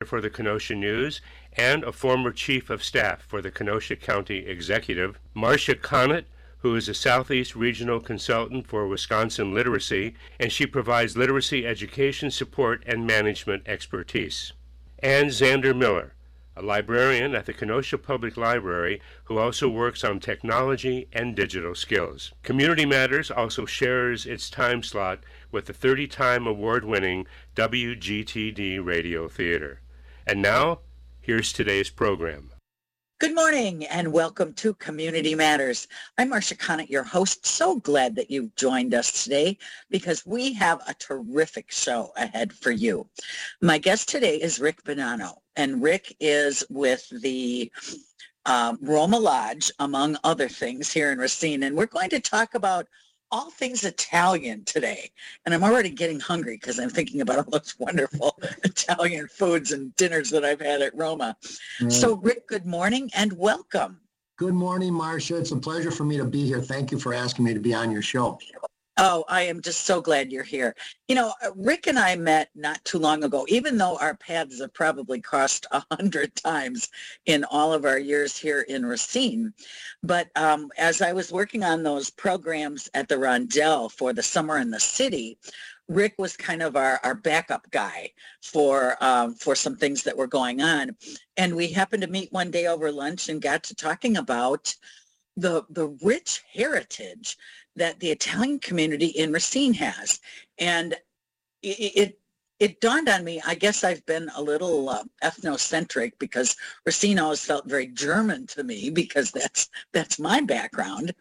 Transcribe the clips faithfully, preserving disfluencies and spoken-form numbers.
for the Kenosha News and a former chief of staff for the Kenosha County Executive, Marcia Connett, who is a Southeast Regional Consultant for Wisconsin Literacy, and she provides literacy education support and management expertise. And Xander Miller, a librarian at the Kenosha Public Library who also works on technology and digital skills. Community Matters also shares its time slot with the thirty-time award-winning W G T D Radio Theater. And now, here's today's program. Good morning and welcome to Community Matters. I'm Marcia Connett, your host. So glad that you've joined us today because we have a terrific show ahead for you. My guest today is Rick Bonanno, and Rick is with the um, Roma Lodge, among other things, here in Racine, and we're going to talk about all things Italian today. And I'm already getting hungry because I'm thinking about all those wonderful Italian foods and dinners that I've had at Roma. Right. So, Rick, good morning and welcome. Good morning, Marcia. It's a pleasure for me to be here. Thank you for asking me to be on your show. Oh, I am just so glad you're here. You know, Rick and I met not too long ago, even though our paths have probably crossed a hundred times in all of our years here in Racine. But um, as I was working on those programs at the Rondell for the Summer in the City, Rick was kind of our, our backup guy for um, for some things that were going on. And we happened to meet one day over lunch and got to talking about the the rich heritage that the Italian community in Racine has. And it, it it dawned on me, I guess I've been a little uh, ethnocentric because Racine always felt very German to me because that's that's my background.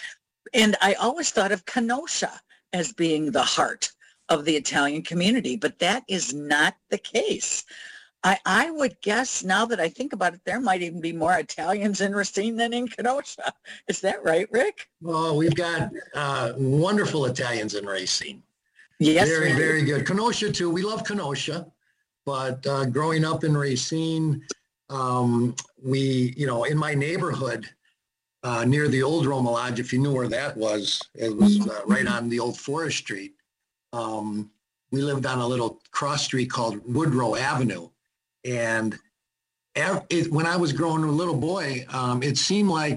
And I always thought of Kenosha as being the heart of the Italian community, but that is not the case. I, I would guess, now that I think about it, there might even be more Italians in Racine than in Kenosha. Is that right, Rick? Well, we've got uh, wonderful Italians in Racine. Yes. Very, very good. Kenosha, too. We love Kenosha. But uh, growing up in Racine, um, we, you know, in my neighborhood, uh, near the old Roma Lodge, if you knew where that was, it was uh, right on the old Forest Street. Um, we lived on a little cross street called Woodrow Avenue. And it, when I was growing a little boy, um, it seemed like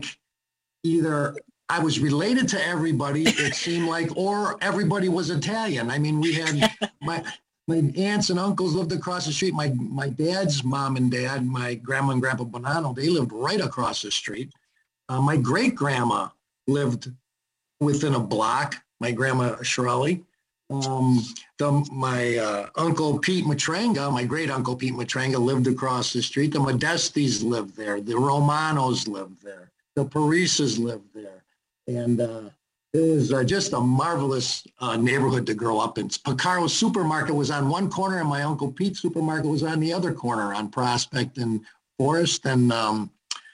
either I was related to everybody, it seemed like, or everybody was Italian. I mean, we had my my aunts and uncles lived across the street. My my dad's mom and dad, my grandma and grandpa Bonanno, they lived right across the street. Uh, my great grandma lived within a block. My grandma Shirley. Um, the, my uh, uncle Pete Matranga, my great uncle Pete Matranga lived across the street. The Modestis lived there. The Romanos lived there. The Parisas lived there. And uh, it was uh, just a marvelous uh, neighborhood to grow up in. Picaro Supermarket was on one corner and my uncle Pete's supermarket was on the other corner on Prospect and Forest. And um,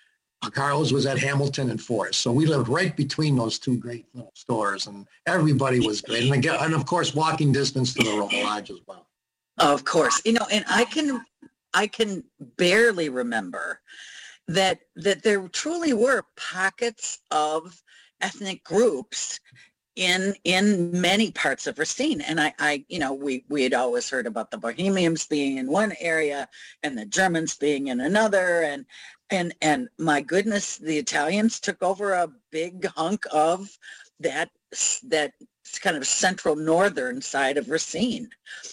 Carlos was at Hamilton and Forest. So we lived right between those two great little stores, and everybody was great. And, again, and of course, walking distance to the Roma Lodge as well. Of course. You know, and I can I can barely remember that that there truly were pockets of ethnic groups in in many parts of Racine. And I, I you know, we, we had always heard about the Bohemians being in one area and the Germans being in another. And And and my goodness, the Italians took over a big hunk of that that kind of central northern side of Racine.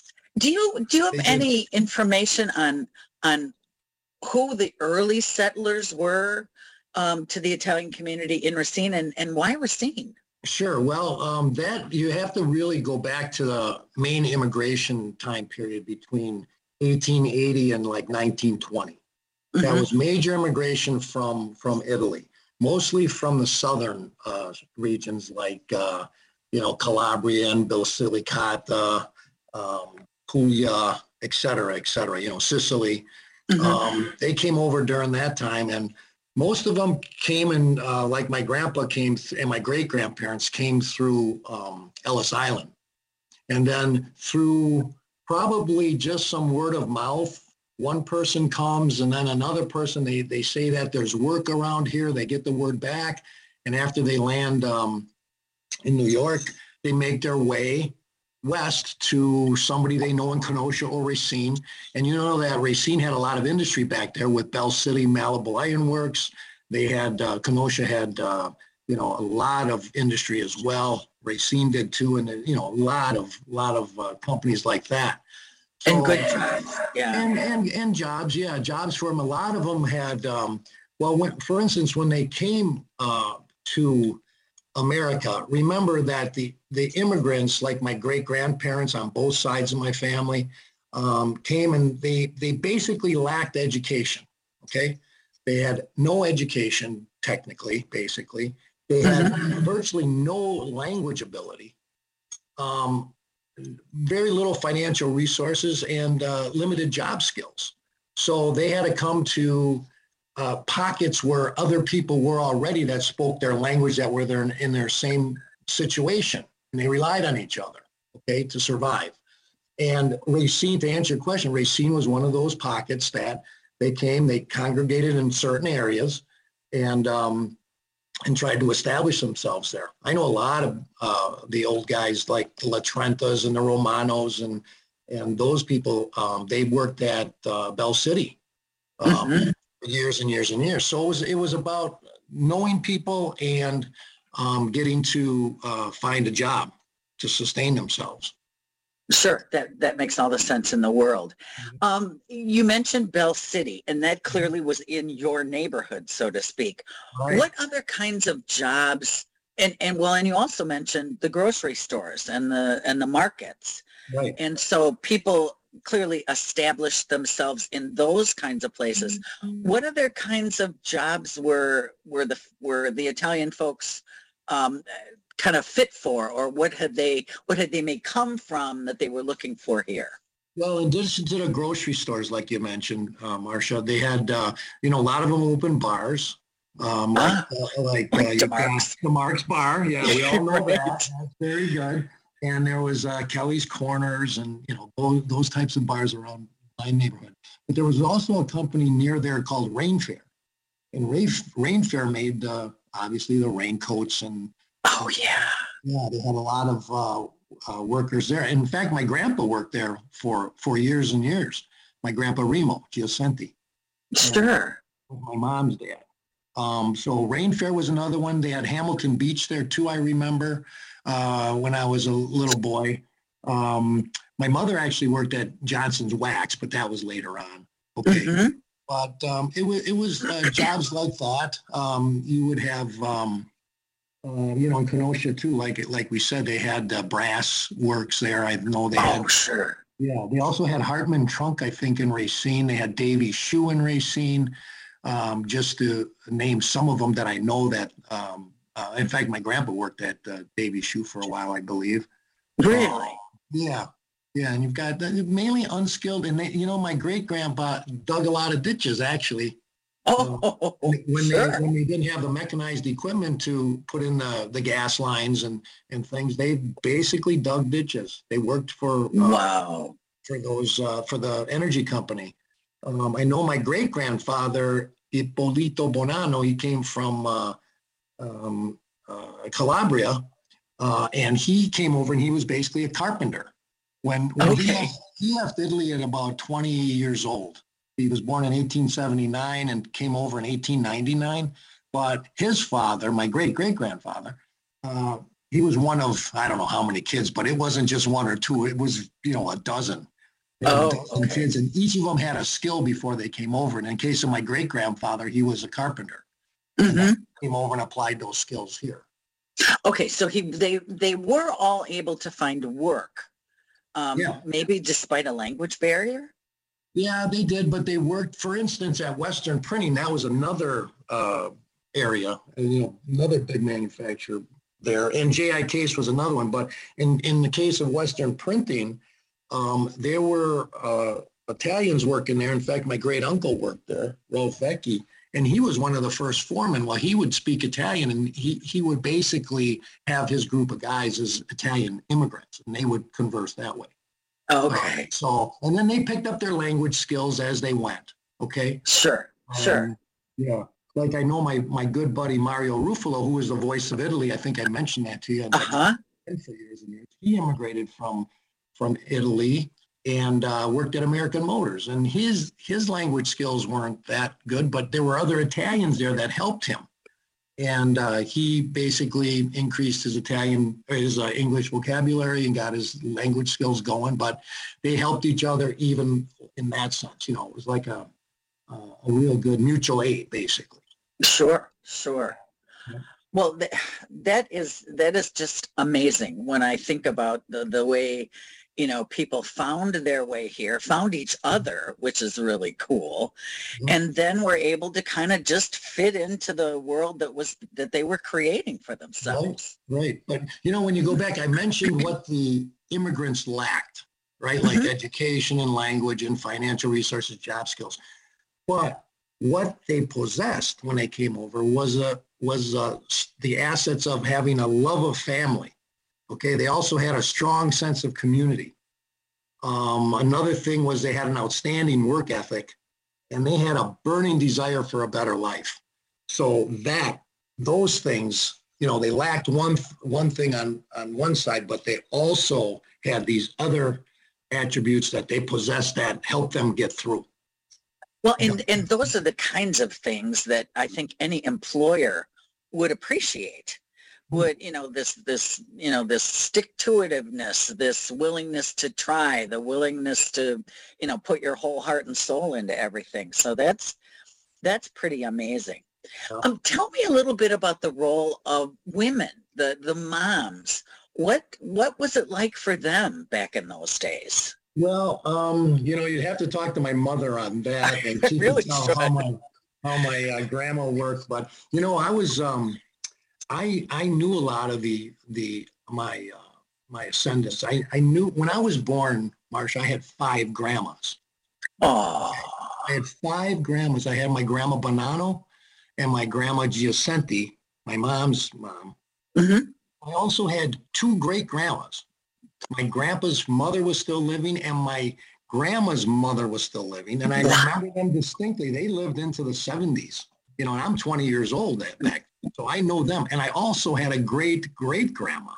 Do you do you have any information on on who the early settlers were um, to the Italian community in Racine, and, and why Racine? Sure. Well, um, that you have to really go back to the main immigration time period between eighteen eighty and like nineteen twenty. That mm-hmm. was major immigration from, from Italy, mostly from the southern uh, regions like, uh, you know, Calabria and Basilicata, um, Puglia, et cetera, et cetera, you know, Sicily. Mm-hmm. Um, they came over during that time, and most of them came in, uh, like my grandpa came th- and my great-grandparents came through um, Ellis Island. And then through probably just some word of mouth, one person comes and then another person, they, they say that there's work around here. They get the word back. And after they land um, in New York, they make their way west to somebody they know in Kenosha or Racine. And you know that Racine had a lot of industry back there with Bell City, Malibu Iron Works. They had, uh, Kenosha had, uh, you know, a lot of industry as well. Racine did too. And, you know, a lot of, lot of uh, companies like that. So, and good jobs. Yeah. And, and, and jobs. Yeah. Jobs for them. A lot of them had, um, well, when, for instance, when they came uh, to America, remember that the, the immigrants, like my great grandparents on both sides of my family, um, came and they, they basically lacked education. Okay. They had no education, technically, basically. They had virtually no language ability, um, very little financial resources, and uh, limited job skills. So they had to come to uh, pockets where other people were already that spoke their language, that were there in, in their same situation, and they relied on each other, okay, to survive. And Racine, to answer your question, Racine was one of those pockets that they came, they congregated in certain areas, and um, and tried to establish themselves there. I know a lot of uh, the old guys like the La Trentas and the Romanos and and those people. Um, they worked at uh, Bell City um, mm-hmm. for years and years and years. So it was it was about knowing people and um, getting to uh, find a job to sustain themselves. Sure, that, that makes all the sense in the world. Um, you mentioned Bell City, and that clearly was in your neighborhood, so to speak. Right. What other kinds of jobs, and, and well, and you also mentioned the grocery stores and the and the markets. Right. And so people clearly established themselves in those kinds of places. Mm-hmm. What other kinds of jobs were were the were the Italian folks um, kind of fit for, or what had they what had they may come from that they were looking for here? Well, in addition to the grocery stores, like you mentioned, uh, Marcia, they had uh, you know a lot of them open bars, um, like ah, uh, like, like uh, DeMarc's. DeMarc's bar. Yeah, we all know right. that. That's very good. And there was uh, Kelly's Corners, and you know those, those types of bars around my neighborhood. But there was also a company near there called Rain Fair, and Rain, Rain Fair made uh, obviously the raincoats and. Oh, yeah. Yeah, they had a lot of uh, uh, workers there. In fact, my grandpa worked there for, for years and years. My grandpa Remo Giacenti. Sure. My mom's dad. Um, so Rain Fair was another one. They had Hamilton Beach there too, I remember, uh, when I was a little boy. Um, my mother actually worked at Johnson's Wax, but that was later on. Okay. Mm-hmm. But um, it was, it was uh, jobs like that. Um, you would have... Um, Uh, you know, in Kenosha too, like like we said, they had uh, brass works there. I know they had. Oh, sure. Yeah, they also had Hartman Trunk, I think, in Racine. They had Davy Shoe in Racine. Um, just to name some of them that I know that. Um, uh, in fact, my grandpa worked at uh, Davy Shoe for a while, I believe. Really? Uh, yeah, yeah, and you've got uh, mainly unskilled, and they, you know, my great grandpa dug a lot of ditches actually. Oh, uh, when sure. they when they didn't have the mechanized equipment to put in the, the gas lines and, and things, they basically dug ditches. They worked for uh, wow for those uh, for the energy company. Um, I know my great grandfather Ippolito Bonanno. He came from uh, um, uh, Calabria, uh, and he came over and he was basically a carpenter. When, when okay. he, left, he left Italy at about twenty years old. He was born in eighteen seventy-nine and came over in eighteen ninety-nine. But his father, my great-great-grandfather, uh, he was one of, I don't know how many kids, but it wasn't just one or two. It was, you know, a dozen. Oh, a dozen okay. kids, and each of them had a skill before they came over. And in case of my great-grandfather, he was a carpenter. Mm-hmm. Came over and applied those skills here. Okay, so he they they were all able to find work, um, Yeah. maybe despite a language barrier? Yeah, they did, but they worked, for instance, at Western Printing. That was another uh, area, you know, another big manufacturer there. And J I Case was another one. But in, in the case of Western Printing, um, there were uh, Italians working there. In fact, my great uncle worked there, Rolf Vecchi, and he was one of the first foremen. Well, he would speak Italian, and he, he would basically have his group of guys as Italian immigrants, and they would converse that way. Okay. Uh, so, and then they picked up their language skills as they went. Okay. Sure. Sure. Um, yeah. Like I know my, my good buddy, Mario Ruffalo, who was the voice of Italy. I think I mentioned that to you. Uh-huh. for years and years. He immigrated from from Italy and uh, worked at American Motors. And his his language skills weren't that good, but there were other Italians there that helped him. And uh, he basically increased his Italian, his uh, English vocabulary and got his language skills going. But they helped each other even in that sense. You know, it was like a a, a real good mutual aid, basically. Sure, sure. Yeah. Well, th- that is that is just amazing when I think about the the way, you know, people found their way here, found each other, which is really cool, Mhm. and then were able to kind of just fit into the world that was that they were creating for themselves. Right. But, you know, when you go back, I mentioned what the immigrants lacked, right? Like Mhm. education and language and financial resources, job skills. But what they possessed when they came over was a was uh, the assets of having a love of family. Okay, they also had a strong sense of community. Um, another thing was they had an outstanding work ethic, and they had a burning desire for a better life. So that those things, you know, they lacked one one thing on on one side, but they also had these other attributes that they possessed that helped them get through. Well, and and those are the kinds of things that I think any employer would appreciate. Would, you know, this this you know this stick-to-itiveness, this willingness to try, the willingness to, you know, put your whole heart and soul into everything. So that's that's pretty amazing. Yeah. Um, tell me a little bit about the role of women, the the moms. What what was it like for them back in those days? Well, um, you know, you'd have to talk to my mother on that, and she Really could tell should. how my how my uh, grandma worked. But you know, I was um, I I knew a lot of the the my uh, my ascendants. I I knew when I was born, Marsha, I had five grandmas. Oh, I had five grandmas. I had my grandma Bonanno and my grandma Giacenti, my mom's mom. mhm. I also had two great grandmas. My grandpa's mother was still living, and my grandma's mother was still living. And I remember them distinctly. They lived into the seventies, you know, and I'm twenty years old at back. So I know them. And I also had a great great grandma.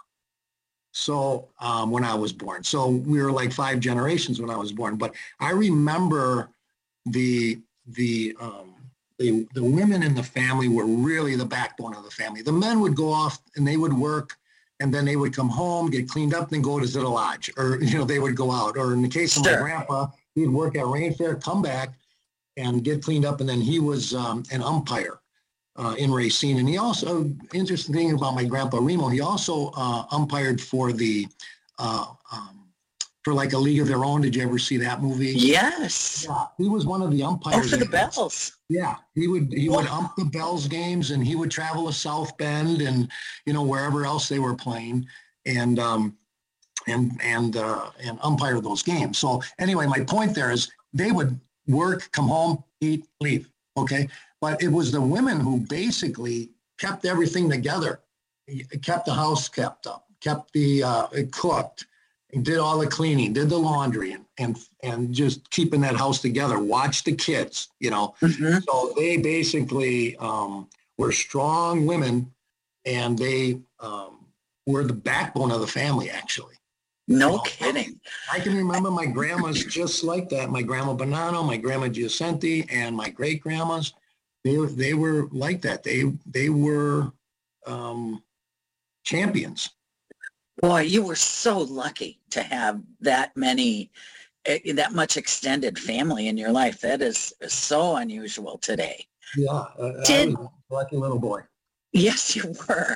So um, when I was born, so we were like five generations when I was born. But I remember the the um, the the women in the family were really the backbone of the family. The men would go off and they would work, and then they would come home, get cleaned up, then go to Zittle Lodge, or you know they would go out. Or in the case of my Sure. grandpa, he'd work at Rain Fair, come back, and get cleaned up, and then he was um, an umpire uh, in Racine. And he also, interesting thing about my grandpa Remo, he also uh, umpired for the uh, um, for like a League of Their Own. Did you ever see that movie? Yes. Yeah, he was one of the Oh, umpires. for the in that. bells. Yeah, he would he would Wow. ump the Bells games, and he would travel to South Bend and you know wherever else they were playing, and um, and and uh, and umpire those games. So anyway, my point there is they would work, come home, eat, leave. Okay, but it was the women who basically kept everything together, kept the house kept up, kept the uh, it cooked, did all the cleaning, did the laundry, and and and just keeping that house together. Watch the kids, you know. Mhm. So they basically um, were strong women, and they um, were the backbone of the family, actually. No Well, kidding. I can remember my grandmas just like that. My grandma Bonanno, my grandma Giacenti, and my great grandmas. They were they were like that. They they were um, champions. Boy, you were so lucky to have that many, eh, that much extended family in your life. That is so unusual today. Yeah, uh, I Did was a lucky little boy. yes, you were.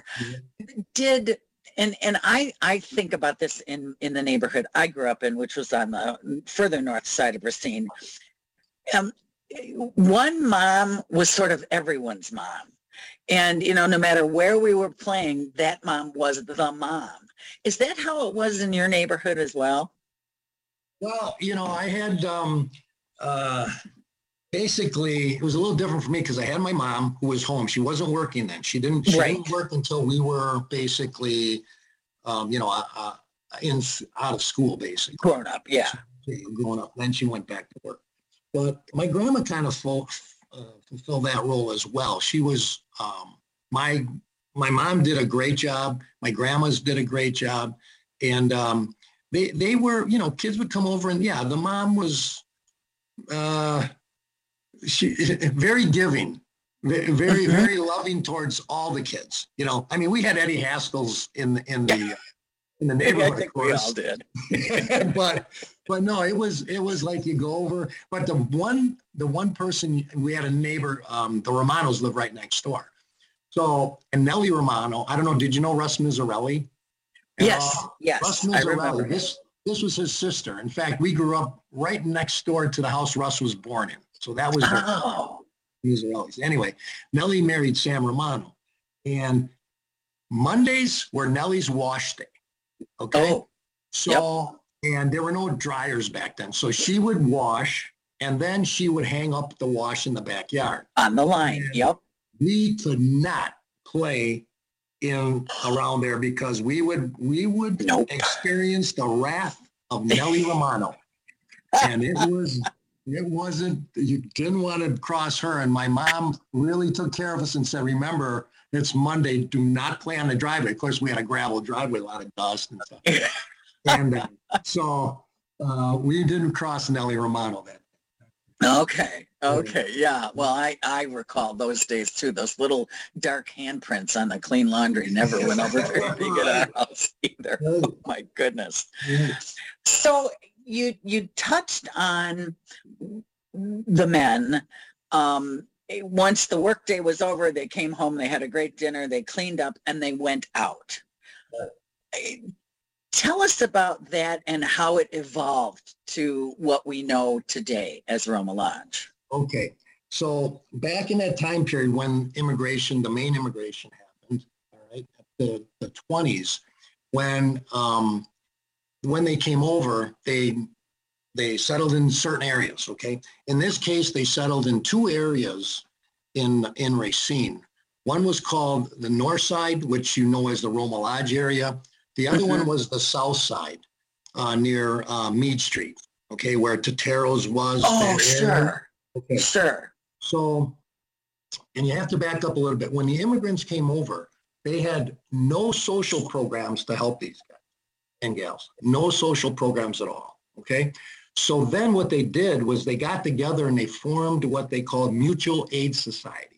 Did and and I I think about this in in the neighborhood I grew up in, which was on the further north side of Racine. Um, one mom was sort of everyone's mom. And, you know, no matter where we were playing, that mom was the mom. Is that how it was in your neighborhood as well? Well, you know, I had um, uh, basically it was a little different for me because I had my mom who was home. She wasn't working then. She didn't. She Right. didn't work until we were basically, um, you know, uh, uh, in out of school basically. Grown up, yeah. Growing up. Then she went back to work. But my grandma kind of full, uh, fulfilled that role as well. She was um, my my mom did a great job. My grandmas did a great job. And um, they, they were, you know, kids would come over and yeah, the mom was uh, she very giving, very, very loving towards all the kids. You know, I mean, we had Eddie Haskell's in, in the, in the neighborhood. I think we all did. but, but no, it was, it was like you go over, but the one, the one person, we had a neighbor, um, the Romanos live right next door. So, and Nellie Romano, I don't know, did you know Russ Mizzarelli? Yes, uh, yes, Russ I remember. Mizzarelli, this, this was his sister. In fact, we grew up right next door to the house Russ was born in. So that was oh. Mizzarelli's. Anyway, Nellie married Sam Romano. And Mondays were Nellie's wash day. Okay. Oh, so, yep. And there were no dryers back then. So she would wash and then she would hang up the wash in the backyard. On the line. And yep. We could not play in around there because we would, we would nope. experience the wrath of Nellie Romano. And it was, it wasn't, you didn't want to cross her. And my mom really took care of us and said, remember, it's Monday. Do not play on the driveway. Of course, we had a gravel driveway, a lot of dust and stuff. and uh, so uh, we didn't cross Nellie Romano then. Okay. Okay. Yeah. Well, I, I recall those days too. Those little dark handprints on the clean laundry never went over very big at our house either. Oh my goodness. So you, you touched on the men. Um, once the workday was over, they came home, they had a great dinner, they cleaned up and they went out. Right. Tell us about that and how it evolved to what we know today as Roma Lodge. Okay. So back in that time period when immigration, the main immigration happened, all right, the, the twenties, when um, when they came over, they they settled in certain areas, okay? In this case, they settled in two areas in, in Racine. One was called the North Side, which you know as the Roma Lodge area. The other mm-hmm. one was the South Side uh, near uh, Meade Street, okay, where Totero's was. Oh, sure. Okay. Sure. So, and you have to back up a little bit. When the immigrants came over, they had no social programs to help these guys and gals. No social programs at all, okay? So then what they did was they got together and they formed what they called mutual aid societies.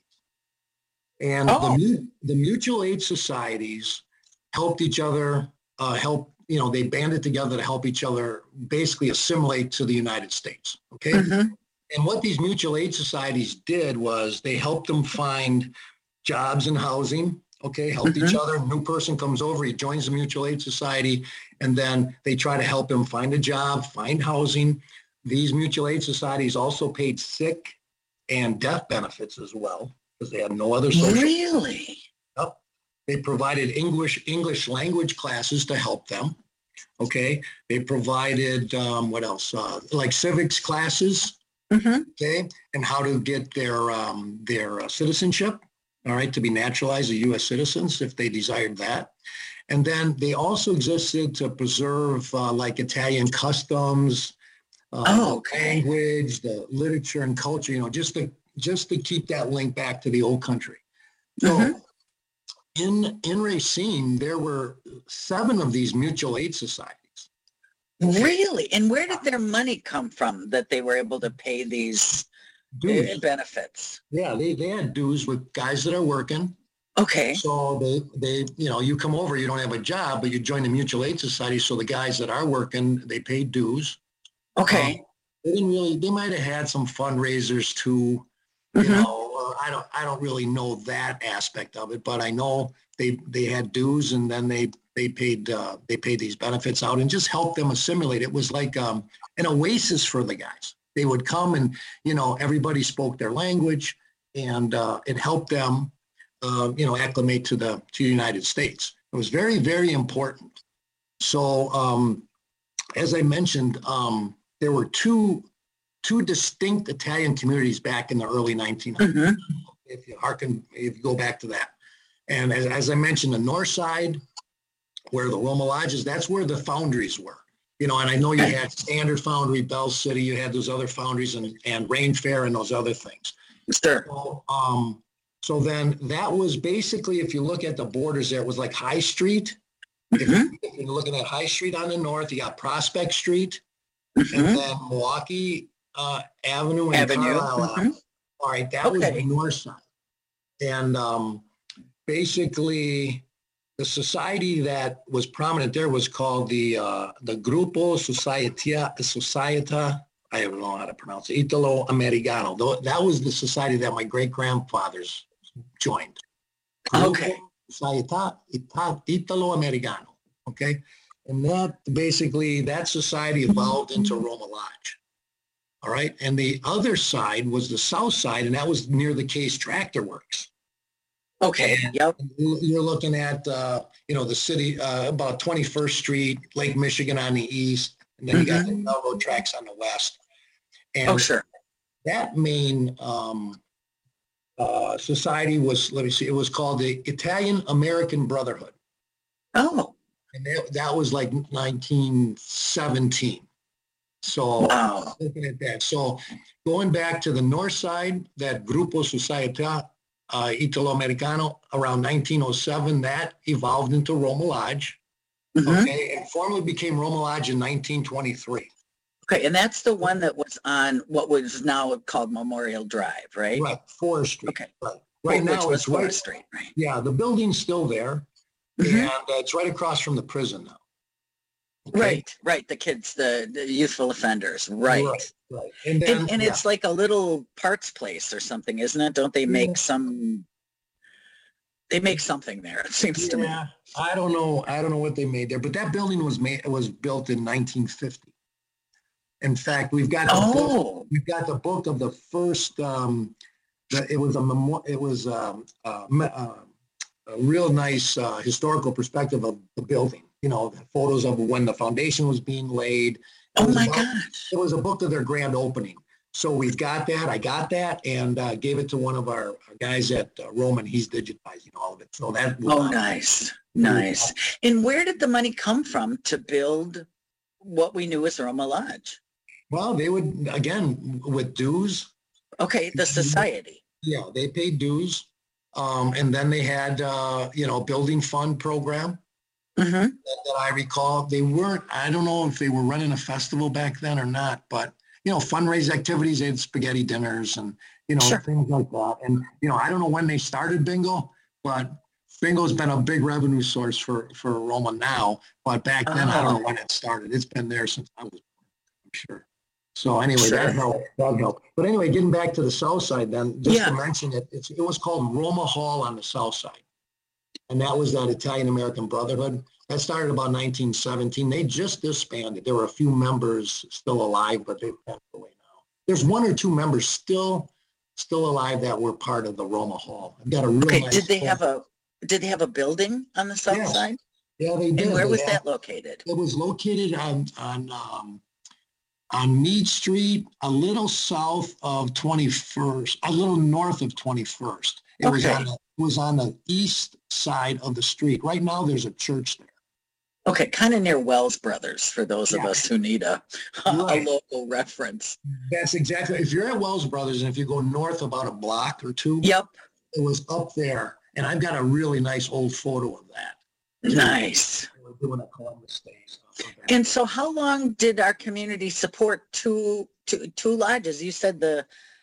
And oh. the, the mutual aid societies helped each other, uh, help, you know, they banded together to help each other basically assimilate to the United States, okay? Mm-hmm. And what these mutual aid societies did was they helped them find jobs and housing, okay, helped mm-hmm. each other. A new person comes over, he joins the mutual aid society, and then they try to help him find a job, find housing. These mutual aid societies also paid sick and death benefits as well, because they had no other social. Really? Yep. They provided English English language classes to help them. Okay. They provided um, what else? Uh, like civics classes. Mm-hmm. Okay, and how to get their um, their uh, citizenship. All right, to be naturalized as U S citizens if they desired that. And then they also existed to preserve uh, like Italian customs, uh, oh, okay. language, the literature and culture. You know, just to just to keep that link back to the old country. So. Mm-hmm. In, in Racine, there were seven of these mutual aid societies. Really? And where did their money come from that they were able to pay these dues. benefits? Yeah, they, they had dues with guys that are working. Okay. So they, they, you know, you come over, you don't have a job, but you join the mutual aid society. So the guys that are working, they pay dues. Okay. Um, they didn't really, they might have had some fundraisers too. You mm-hmm. know, uh, I don't, I don't really know that aspect of it, but I know they, they had dues, and then they, they paid, uh, they paid these benefits out and just helped them assimilate. It was like um, an oasis for the guys. They would come, and you know, everybody spoke their language, and uh, it helped them, uh, you know, acclimate to the to the United States. It was very, very important. So, um, as I mentioned, um, there were two. two distinct Italian communities back in the early nineteen hundreds, mm-hmm. if you hearken, if you go back to that. And as, as I mentioned, the North Side, where the Roma Lodges, that's where the foundries were. You know, and I know you had Standard Foundry, Bell City, you had those other foundries, and, and Rain Fair and those other things. Sure. So, um, So then that was basically, if you look at the borders there, it was like High Street. If, Mm-hmm. if you're looking at High Street on the north, you got Prospect Street, Mm-hmm. and then Milwaukee uh, Avenue and Avenue. Carlisle Mm-hmm. Avenue. All right, that was Okay. the north side. And um, basically, the society that was prominent there was called the uh, the Grupo Societia, Societa, I don't know how to pronounce it, Italo Americano. Tho- That was the society that my great-grandfathers joined. Okay. Società Ita- Italo Americano, okay? And that, basically, that society evolved into Roma Lodge, all right? And the other side was the south side, and that was near the Case Tractor Works. Okay. And Yep. you- You're looking at, uh, you know, the city, uh, about twenty-first Street, Lake Michigan on the east, and then you got the railroad tracks on the west. And Oh, sure. that main um, uh, society was, let me see, it was called the Italian American Brotherhood. Oh, And that, that was like nineteen seventeen. So wow. looking at that. So going back to the north side, that Grupo Società uh, Italo Americano around nineteen oh seven, that evolved into Roma Lodge. Mhm. Okay, and formally became Roma Lodge in nineteen twenty-three. Okay, and that's the one that was on what was now called Memorial Drive, right? Right, Forest Street. Okay. Right, right Which now was it's right. Forest Street, right? Yeah, the building's still there, Mhm. and uh, it's right across from the prison now. Okay? Right, right. The kids, the, the youthful offenders, right. Right, right. And then, And, and yeah. it's like a little parts place or something, isn't it? Don't they make Yeah. some? They make something there. It seems to me. Yeah, I don't know. I don't know what they made there, but that building was made was built in nineteen fifty. In fact, we've got the book, Oh, we've got the book of the first. Um, the, it was a memo, it was um, uh, me- uh, a real nice uh, historical perspective of the building. You know, photos of when the foundation was being laid. It oh was my about- gosh. It was a book of their grand opening. So we've got that. I got that and uh, gave it to one of our guys at uh, Roman. He's digitizing all of it. So that was Oh, nice, nice. And where did the money come from to build what we knew as Roma Lodge? Well, they would, again, with dues. Okay, the society. Yeah, they paid dues. Um, and then they had, uh, you know, building fund program Mm-hmm. that, that I recall. They weren't, I don't know if they were running a festival back then or not, but, you know, fundraising activities, they had spaghetti dinners and, you know, Sure. things like that. And, you know, I don't know when they started bingo, but bingo's been a big revenue source for, for Roma now. But back then, I don't know Oh. when it started. It's been there since I was born, I'm sure. So anyway, Sure. that helped, that helped. But anyway, getting back to the south side then, just Yeah. to mention it, it's, it was called Roma Hall on the south side. And that was that Italian-American Brotherhood. That started about nineteen seventeen. They just disbanded. There were a few members still alive, but they've passed away now. There's one or two members still still alive that were part of the Roma Hall. I've got a real Okay, nice did they photo. have a, did they have a building on the south Yes. side? Yeah, they did. And where They was had- that located? It was located on on um, on Meade Street, a little south of twenty-first, a little north of twenty-first. It was Okay. on the, it was on the east side of the street. Right now, there's a church there. Okay, kind of near Wells Brothers for those of Yeah. us who need a, a Right. local reference. That's exactly. If you're at Wells Brothers and if you go north about a block or two, Yep, it was up there. And I've got a really nice old photo of that. nice. They were doing a Columbus Day stuff. And so how long did our community support two, two, two lodges? You said the,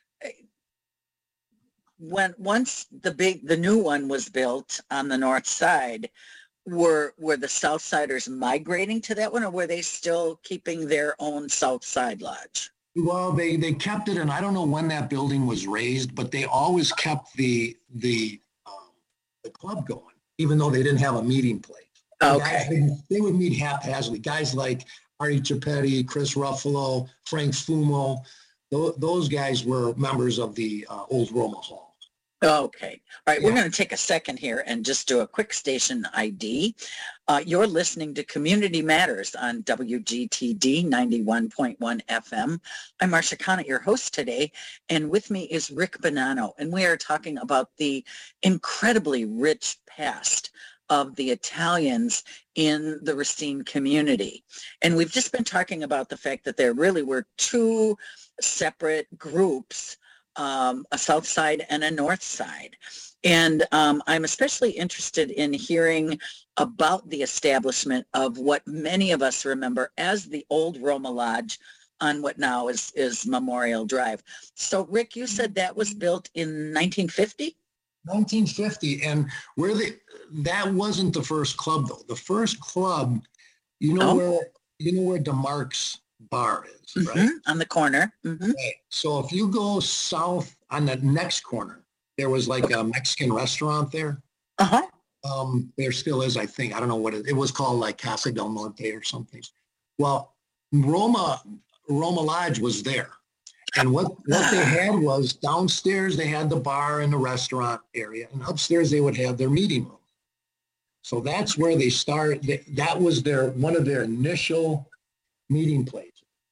when, once the big, the new one was built on the north side, were, were the South Siders migrating to that one or were they still keeping their own South Side Lodge? Well, they, they kept it, and I don't know when that building was raised, but they always kept the the um, the club going, even though they didn't have a meeting place. The guys, Okay, they, they would meet haphazardly. Guys like Artie Chiappetti, Chris Ruffalo, Frank Fumo, those, those guys were members of the uh, old Roma Hall. okay. All right, we're Yeah. going to take a second here and just do a quick station I D. Uh, you're listening to Community Matters on W G T D ninety-one point one F M. I'm Marcia Connett, your host today, and with me is Rick Bonanno, and we are talking about the incredibly rich past of the Italians in the Racine community. And we've just been talking about the fact that there really were two separate groups um, a south side and a north side. And um, I'm especially interested in hearing about the establishment of what many of us remember as the old Roma Lodge on what now is, is Memorial Drive. So Rick, you said that was built in nineteen fifty? nineteen fifty, and where the that wasn't the first club though. The first club, you know oh. where you know where DeMarc's bar is, right? Mm-hmm. On the corner. Mm-hmm. Right. So if you go south on the next corner, there was like okay. a Mexican restaurant there. Uh-huh. Um, there still is, I think. I don't know what it, it was called, like Casa del Norte or something. Well, Roma Roma Lodge was there. And what, what they had was downstairs, they had the bar and the restaurant area, and upstairs they would have their meeting room. So that's where they started. That was their one of their initial meeting places.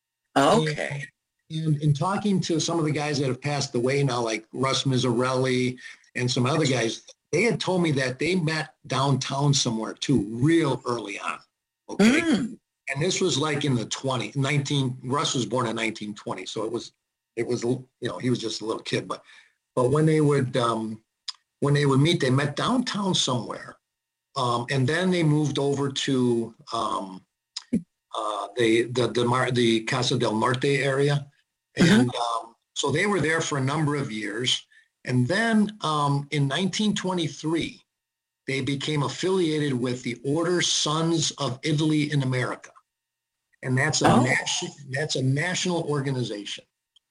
Okay. And, and in talking to some of the guys that have passed away now, like Russ Mizzarelli and some other guys, they had told me that they met downtown somewhere too, real early on. Okay. Mm. And this was like in the twenties, nineteen, Russ was born in nineteen twenty. So it was, it was, you know, he was just a little kid, but, but when they would, um, when they would meet, they met downtown somewhere. Um, and then they moved over to, um, uh, the, the, the, the Casa del Norte area. And, mm-hmm. um, so they were there for a number of years. And then, um, in nineteen twenty-three, they became affiliated with the Order Sons of Italy in America. And that's a, oh. nation, that's a national organization.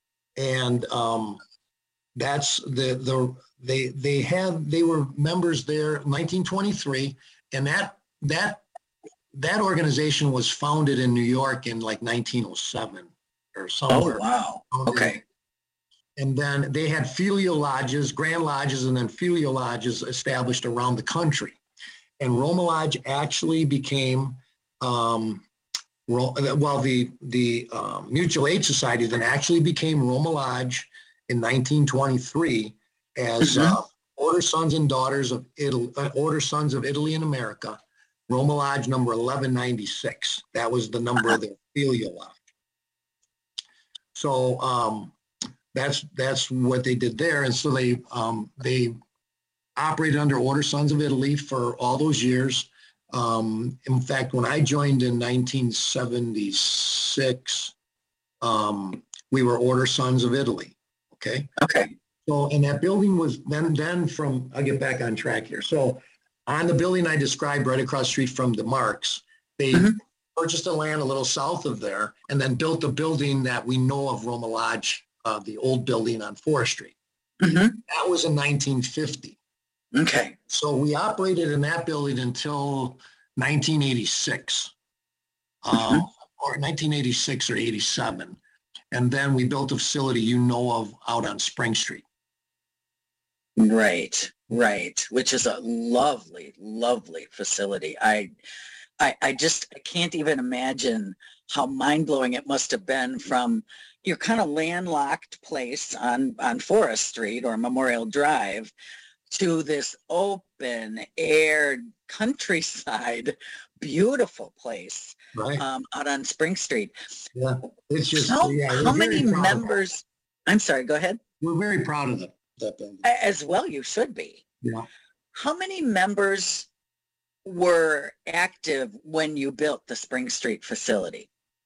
And um, that's the, the, they, they had, they were members there in nineteen twenty-three. And that, that, that organization was founded in New York in like nineteen oh seven or somewhere. Oh, wow. Okay. And then they had filial lodges, grand lodges, and then filial lodges established around the country. And Roma Lodge actually became, um, well, the, the um, Mutual Aid Society then actually became Roma Lodge in nineteen twenty-three as mm-hmm. uh, Order Sons and Daughters of Italy, uh, Order Sons of Italy in America, Roma Lodge number eleven ninety-six. That was the number uh-huh. of their filial lodge. So, um, That's that's what they did there, and so they um, they operated under Order Sons of Italy for all those years. Um, in fact, when I joined in nineteen seventy-six, um, we were Order Sons of Italy. Okay. Okay. So, and that building was then then from. I'll get back on track here. So, on the building I described right across the street from DeMarc's, they mm-hmm. purchased the land a little south of there, and then built the building that we know of Roma Lodge. Uh, the old building on Forest Street. Mm-hmm. That was in nineteen fifty. Okay. So we operated in that building until nineteen eighty-six, mm-hmm. um, or nineteen eighty-six or eighty-seven. And then we built a facility you know of out on Spring Street. Right, right, which is a lovely, lovely facility. I, I, I just I can't even imagine how mind-blowing it must have been from your kind of landlocked place on, on Forest Street or Memorial Drive to this open air countryside, beautiful place right. um, out on Spring Street. Yeah, it's just, how, yeah, how many members, I'm sorry, go ahead. We're very proud of that, that building. As well, you should be. Yeah. How many members were active when you built the Spring Street facility?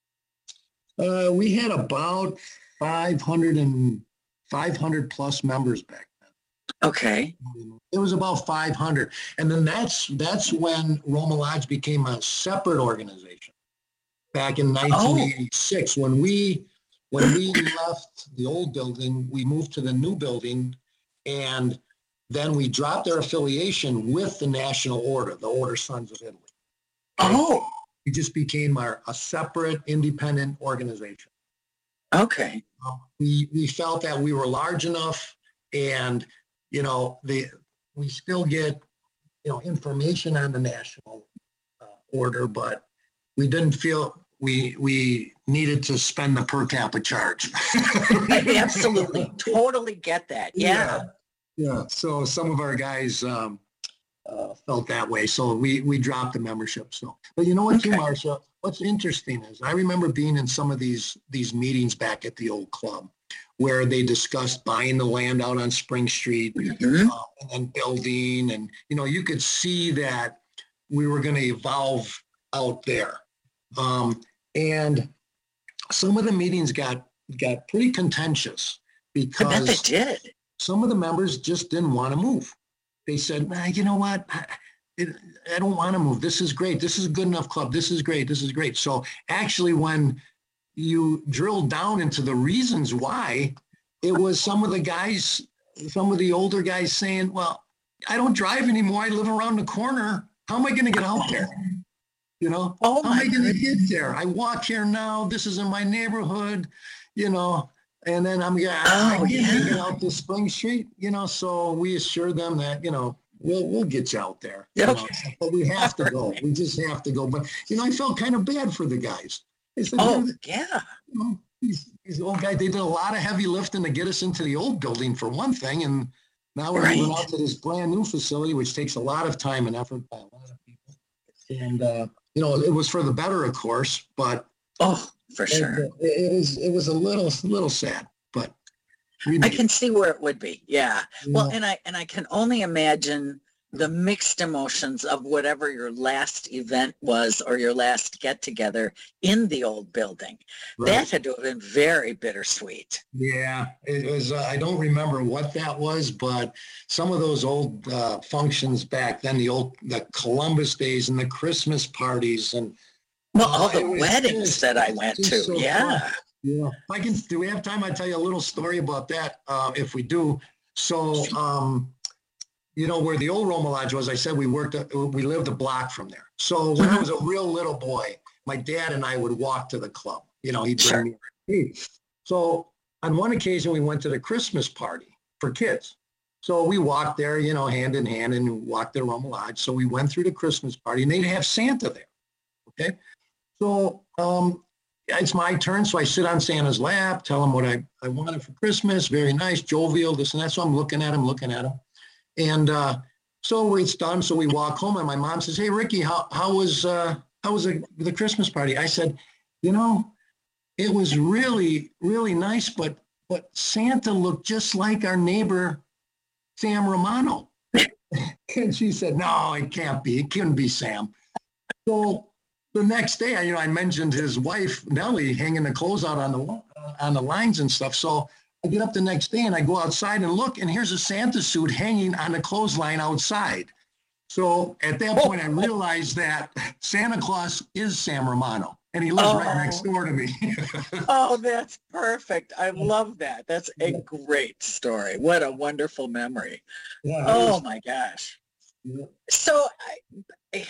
Uh, we had about five hundred and five hundred plus members back then. Okay. It was about five hundred. And then that's that's when Roma Lodge became a separate organization back in nineteen eighty-six. Oh. When we when we left the old building, we moved to the new building, and then we dropped our affiliation with the National Order, the Order Sons of Italy. Oh. We just became our, a separate independent organization. Okay. Uh, we we felt that we were large enough, and you know the we still get you know information on the national uh, order, but we didn't feel we we needed to spend the per capita charge. Absolutely, totally get that. Yeah. Yeah. yeah. So some of our guys. Um, Uh, felt that way, so we we dropped the membership. So, but you know what, okay. too, Marcia? What's interesting is I remember being in some of these these meetings back at the old club, where they discussed buying the land out on Spring Street, Mhm. uh, and then building. And, you know, you could see that we were going to evolve out there. Um, and some of the meetings got, got pretty contentious I bet they because did. some of the members just didn't want to move. They said, nah, you know what? I, it, I don't want to move. This is great. This is a good enough club. This is great. This is great. So actually, when you drill down into the reasons why, it was some of the guys, some of the older guys saying, well, I don't drive anymore. I live around the corner. How am I going to get out there? You know, Oh how am my I going to goodness. get there? I walk here now. This is in my neighborhood, you know, and then I'm going Oh, to get yeah. out to Spring Street, you know, so we assure them that, you know, we'll, we'll get you out there. You know, Okay. but we have to go. Right. We just have to go. But, you know, I felt kind of bad for the guys. I said, Oh, "Man, yeah. you know, these, these old guys, they did a lot of heavy lifting to get us into the old building for one thing. And now we're moving Right. out to this brand new facility, which takes a lot of time and effort by a lot of people. And, uh, you know, it was for the better, of course, but Oh, for sure. it, it is, it was a little, little sad, but we I made can see where it would be. Yeah. it. Well, Yeah. and I and I can only imagine the mixed emotions of whatever your last event was or your last get together in the old building. Right. That had to have been very bittersweet. Yeah, it was, uh, I don't remember what that was, but some of those old uh, functions back then, the old, the Columbus days and the Christmas parties and. Well, uh, all it the was weddings just- that I went just to. so Yeah. fun. Yeah. If I can, do we have time? I'll tell you a little story about that, uh, if we do. So, um, you know, where the old Roma Lodge was, I said we worked, at- we lived a block from there. So when I was a real little boy, my dad and I would walk to the club. You know, he'd Sure. bring me. So on one occasion, we went to the Christmas party for kids. So we walked there, you know, hand in hand and walked to Roma Lodge. So we went through the Christmas party and they'd have Santa there. Okay. So um, it's my turn. So I sit on Santa's lap, tell him what I, I wanted for Christmas. Very nice, jovial, this and that. So I'm looking at him, looking at him. And uh, so it's done. So we walk home and my mom says, hey, Ricky, how, how was, uh, how was the, the Christmas party? I said, you know, it was really, really nice, but, but Santa looked just like our neighbor, Sam Romano. And she said, no, it can't be. It couldn't be Sam. So the next day, you know, I mentioned his wife, Nellie, hanging the clothes out on the, on the lines and stuff. So I get up the next day and I go outside and look, and here's a Santa suit hanging on the clothesline outside. So at that point, I realized that Santa Claus is Sam Romano, and he lives right next door to me. Oh, that's perfect. I love that. That's a great story. What a wonderful memory. Yeah, it Oh was- my gosh. yeah. So I,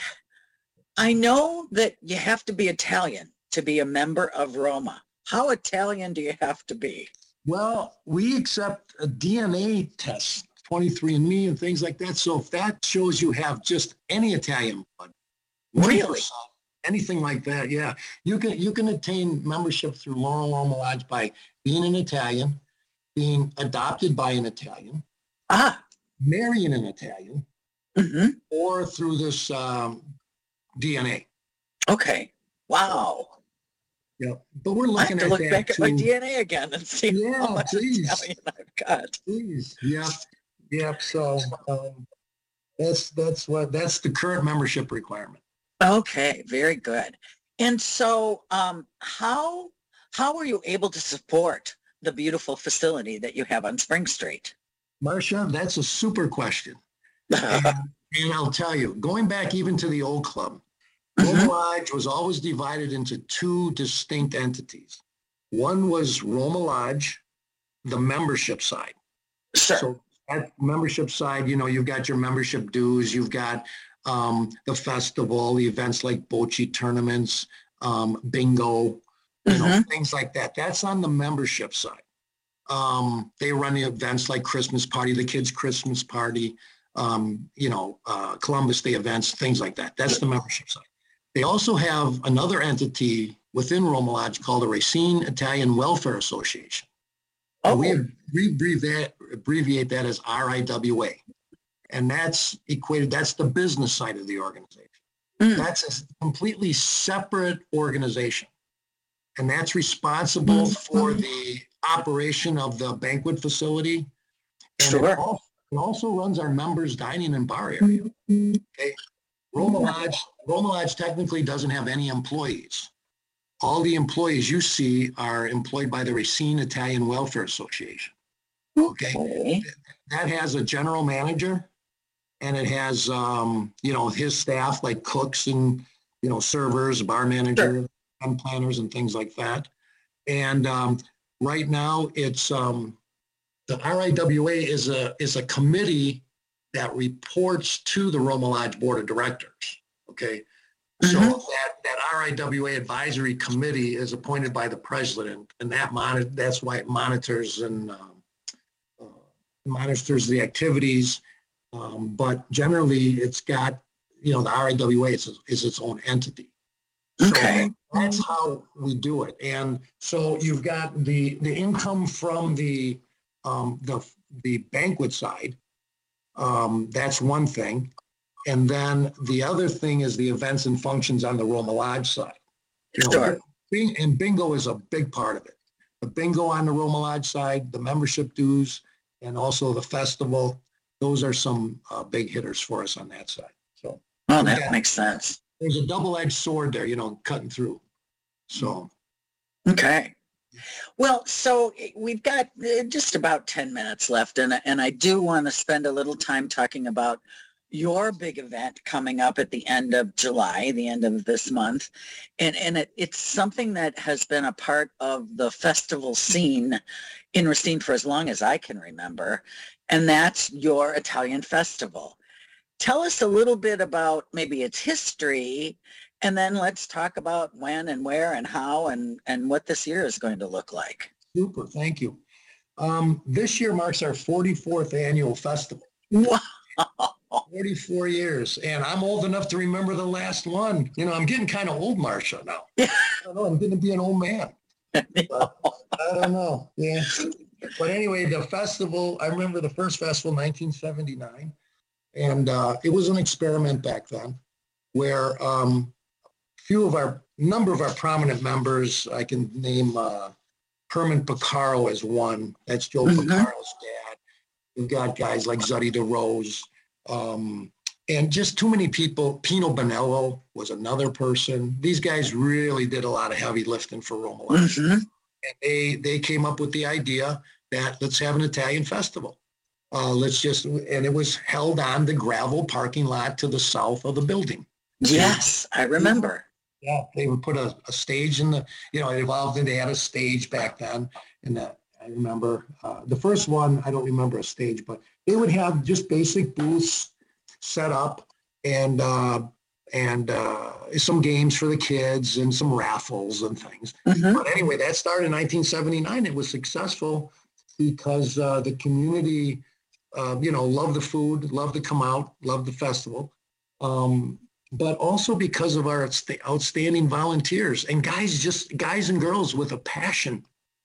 I know that you have to be Italian to be a member of Roma. How Italian do you have to be? Well, we accept a D N A test, twenty-three and me and things like that. So if that shows you have just any Italian blood, Really? one percent, anything like that, yeah, you can you can attain membership through Laurel Roma Lodge by being an Italian, being adopted by an Italian, Ah, marrying an Italian, hmm or through this um, D N A. okay. Wow. Yeah, but we're I have looking to at look that back at my too. D N A again and see how Yeah, much please. Italian I've got. Please, yep, yep. So um, that's that's what that's the current membership requirement. Okay, very good. And so um, how how were you able to support the beautiful facility that you have on Spring Street? Marcia, that's a super question. And, and I'll tell you, going back even to the old club, Roma Mhm. Lodge was always divided into two distinct entities. One was Roma Lodge, the membership side. Sure. So at membership side, you know, you've got your membership dues, you've got um, the festival, the events like bocce tournaments, um, bingo, you know, Mhm. things like that. That's on the membership side. Um, they run the events like Christmas party, the kids' Christmas party, um, you know, uh, Columbus Day events, things like that. That's the membership side. They also have another entity within Roma Lodge called the Racine Italian Welfare Association. Oh, We, we abbreviate, abbreviate that as R I W A. And that's equated, that's the business side of the organization. Mm. That's a completely separate organization. And that's responsible for the operation of the banquet facility. And Sure. it also, it also runs our members dining and bar area. Okay. Roma Lodge, Roma Lodge technically doesn't have any employees. All the employees you see are employed by the Racine Italian Welfare Association. Okay. Okay. That has a general manager, and it has, um, you know, his staff like cooks and, you know, servers, bar manager, Sure. and planners and things like that. And um, right now it's, um, the R I W A is a, is a committee that reports to the Roma Lodge Board of Directors. Okay. So Mhm. that, that R I W A advisory committee is appointed by the president, and that monitor, that's why it monitors and um, uh, monitors the activities. Um, but generally it's got, you know, the R I W A is, is its own entity. So Okay. that's how we do it. And so you've got the, the income from the, um, the, the banquet side. Um, that's one thing. And then the other thing is the events and functions on the Roma Lodge side. You know, Sure. bing- and bingo is a big part of it. The bingo on the Roma Lodge side, the membership dues, and also the festival. Those are some uh, big hitters for us on that side. So Oh, that Yeah. makes sense. there's a double-edged sword there, you know, cutting through. So Okay. Well, so eh, we've got uh, just about ten minutes left, and, and I do want to spend a little time talking about your big event coming up at the end of July, the end of this month. And, and it, it's something that has been a part of the festival scene in Racine for as long as I can remember, and that's your Italian festival. Tell us a little bit about maybe its history, and then let's talk about when and where and how and, and what this year is going to look like. super, thank you. Um, this year marks our forty-fourth annual festival. Wow. forty-four years, and I'm old enough to remember the last one. You know, I'm getting kind of old, Marcia, now. Yeah. I don't know, I'm going to be an old man. But I don't know. Yeah. But anyway, the festival, I remember the first festival, nineteen seventy-nine, and uh, it was an experiment back then where um, few of our, number of our prominent members, I can name uh, Herman Piccaro as one. That's Joe Mhm. Piccaro's dad. We've got guys like Zuddy DeRose, um, and just too many people. Pino Bonello was another person. These guys really did a lot of heavy lifting for Roma Lodge. Mhm. And they, they came up with the idea that let's have an Italian festival. Uh, let's just, and it was held on the gravel parking lot to the south of the building. Yes, I remember. Yeah, they would put a, a stage in the, you know, it evolved and they had a stage back then. And that, I remember uh, the first one, I don't remember a stage, but they would have just basic booths set up and, uh, and uh, some games for the kids and some raffles and things. Mhm. But anyway, that started in nineteen seventy-nine. It was successful because uh, the community, uh, you know, loved the food, loved to come out, loved the festival. Um, but also because of our outsta- outstanding volunteers and guys, just guys and girls with a passion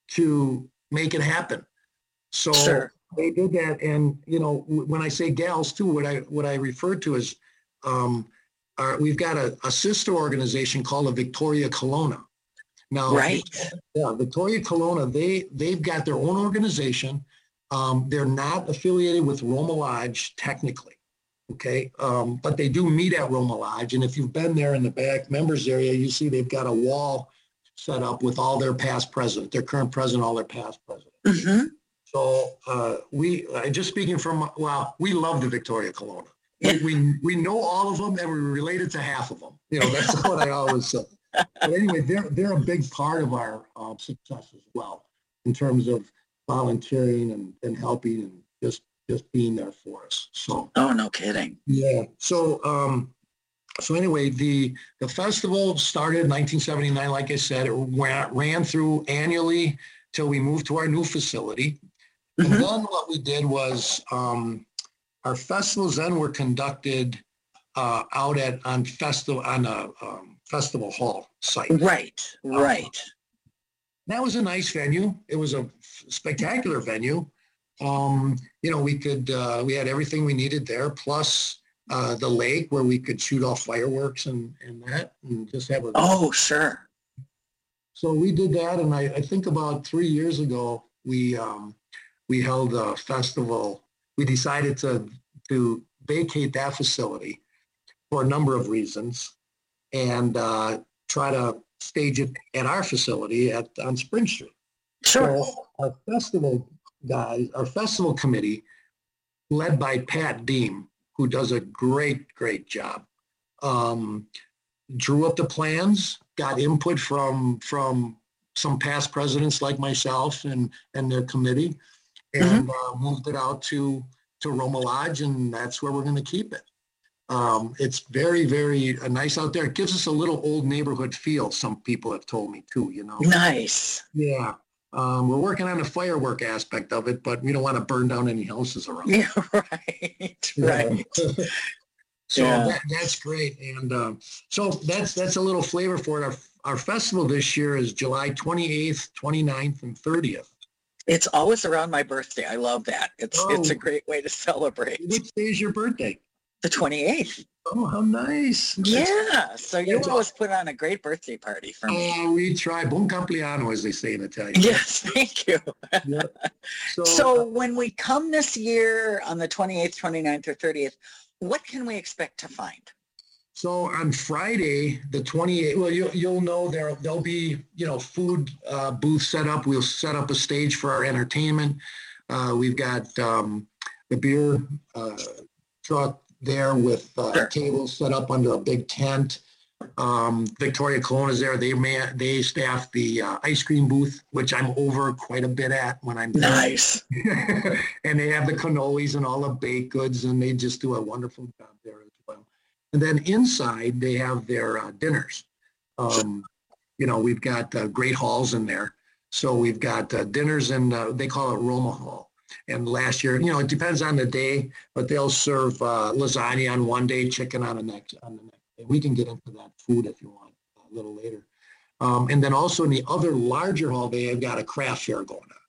to make it happen. So Sure. they did that. And, you know, w- when I say gals too, what I, what I refer to is, um, our, we've got a, a sister organization called the Victoria Colonna. Now, Right. yeah, Victoria Colonna, they, they've got their own organization. Um, they're not affiliated with Roma Lodge technically, okay? Um, but they do meet at Roma Lodge. And if you've been there in the back members area, you see they've got a wall set up with all their past presidents, their current president, all their past presidents. Mhm. So uh, we, uh, just speaking from, well, we love the Victoria Colonna. Yeah. We, we, we know all of them and we're related to half of them. You know, that's what I always say. But anyway, they're, they're a big part of our uh, success as well in terms of volunteering and, and helping and just, just being there for us. So, Oh, no kidding. yeah. So, um, so anyway, the, the festival started in nineteen seventy-nine. Like I said, it ran, ran through annually till we moved to our new facility. And Mhm. then what we did was, um, our festivals then were conducted uh, out at on festival on a um, festival hall site. Right. Right. That was a nice venue. It was a spectacular venue. Um, you know, we could uh, we had everything we needed there, plus uh, the lake where we could shoot off fireworks and and that, and just have a. Oh, sure. So we did that, and I, I think about three years ago, we um, we held a festival. We decided to to vacate that facility for a number of reasons, and uh, try to stage it at our facility at on Spring Street. Sure. So our festival guys, our festival committee, led by Pat Deem, who does a great, great job, um, drew up the plans, got input from from some past presidents like myself and and their committee, and mm-hmm. uh, moved it out to to Roma Lodge, and that's where we're going to keep it. Um, it's very, very uh, nice out there. It gives us a little old neighborhood feel. Some people have told me too. You know. Nice. Yeah. Um, we're working on the firework aspect of it, but we don't want to burn down any houses around. Yeah, right, right. So yeah. that, that's great, and uh, so that's that's a little flavor for it. Our our festival this year is July twenty-eighth, twenty-ninth, and thirtieth. It's always around my birthday. I love that. It's Oh. it's a great way to celebrate. Which day is your birthday? The twenty-eighth. Oh, how nice! Yeah. So you That's always put on a great birthday party for me. Oh, we try. Buon compleanno, as they say in Italian. Yes, thank you. Yeah. So, So uh, when we come this year on the twenty-eighth, twenty-ninth, or thirtieth, what can we expect to find? So on Friday, the twenty-eighth, well, you, you'll know there, there'll be, you know, food uh, booths set up. We'll set up a stage for our entertainment. Uh, we've got um, the beer uh, truck there with uh, Sure. tables set up under a big tent. Um, Victoria Cologne is there. They man, they staff the uh, ice cream booth, which I'm over quite a bit at when I'm there. Nice. And they have the cannolis and all the baked goods, and they just do a wonderful job there as well. And then inside, they have their uh, dinners. Um, you know, we've got uh, great halls in there. So we've got uh, dinners in, uh, they call it Roma Hall. And last year, you know, it depends on the day, but they'll serve uh, lasagna on one day, chicken on the next, on the next day. We can get into that food if you want a little later. Um, and then also in the other larger hall, they have got a craft fair going on.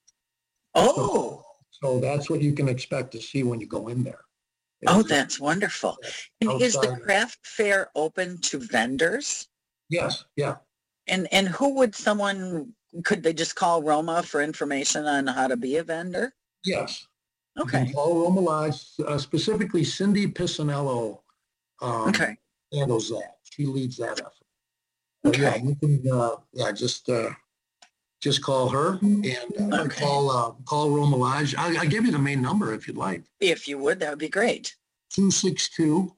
Oh, So that's what you can expect to see when you go in there. oh, that's wonderful. And is the Outside. craft fair open to vendors? Yes, yeah. And and who would someone, could they just call Roma for information on how to be a vendor? Yes. Okay, Paul Roma Lodge, uh, specifically Cindy Pisanello um, okay, handles that. She leads that effort. But yeah, okay. you can, uh, yeah, just uh, just call her and uh, Okay. call uh, call Roma Lodge. I'll, I'll give you the main number if you'd like. If you would, that would be great. two six two,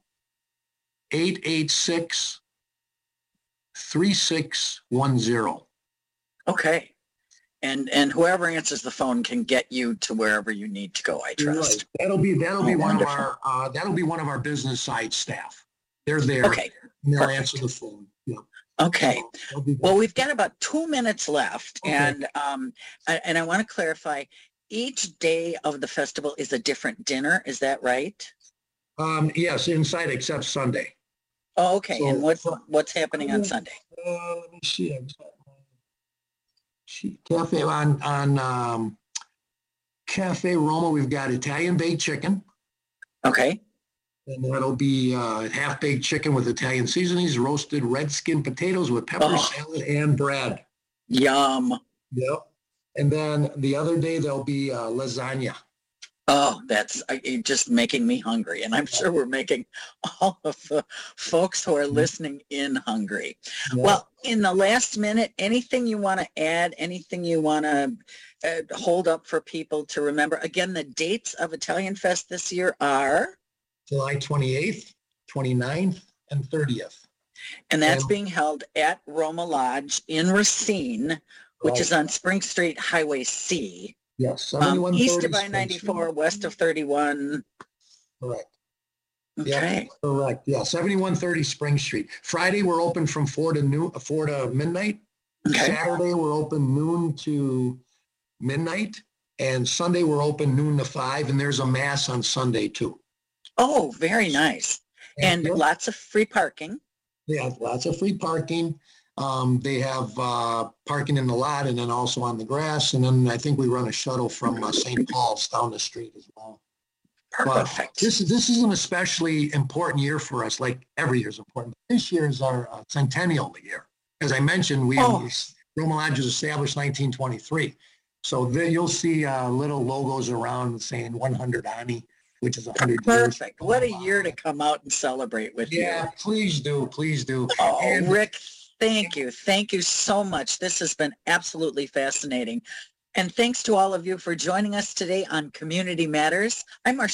eight eight six, three six one zero. Okay. And and whoever answers the phone can get you to wherever you need to go, I trust. Right. That'll be that'll be Oh, one wonderful. of our uh, that'll be one of our business side staff. They're there. Okay, And they'll perfect. answer the phone. Yeah. okay. So that'll be Well, we've got about two minutes left, Okay. and um, I, and I want to clarify, each day of the festival is a different dinner, is that right? Um, yes, inside except Sunday. Oh, okay, So- and what's, what's happening on Sunday? Uh, let me see. I've got my- she- Cafe on on um, Cafe Roma. We've got Italian baked chicken, Okay, and that'll be uh, half baked chicken with Italian seasonings, roasted red skin potatoes with pepper Oh. salad and bread. yum. Yep. And then the other day there'll be uh, lasagna. Oh, that's uh, it just making me hungry, and I'm sure we're making all of the folks who are listening in hungry. Yeah. Well, in the last minute, anything you want to add, anything you want to uh, hold up for people to remember? Again, the dates of Italian Fest this year are, July twenty-eighth, twenty-ninth, and thirtieth. and that's And- being held at Roma Lodge in Racine, which Right. is on Spring Street, Highway C, Yes, um, seventy-one east thirty of I Spring ninety-four, Street. west of thirty-one. Correct. Okay. Yeah, correct. Yeah, seventy-one thirty Spring Street. Friday, we're open from four to noon, four to midnight. Okay. Saturday, we're open noon to midnight. And Sunday, we're open noon to five. And there's a mass on Sunday too. Oh, very nice. And yeah, lots of free parking. they have lots of free parking. Um, they have uh, parking in the lot and then also on the grass. And then I think we run a shuttle from uh, Saint Paul's down the street as well. But Perfect. this is this is an especially important year for us. Like every year is important. This year is our uh, centennial year. As I mentioned, we Oh. Roma Lodge was established nineteen twenty-three. So there you'll see uh, little logos around saying one hundred Ani, which is one hundred years. Perfect. What a year to come out and celebrate with Yeah, you. please do. Please do. Oh, And- Rick, thank you. Thank you so much. This has been absolutely fascinating. And thanks to all of you for joining us today on Community Matters. I'm Marcia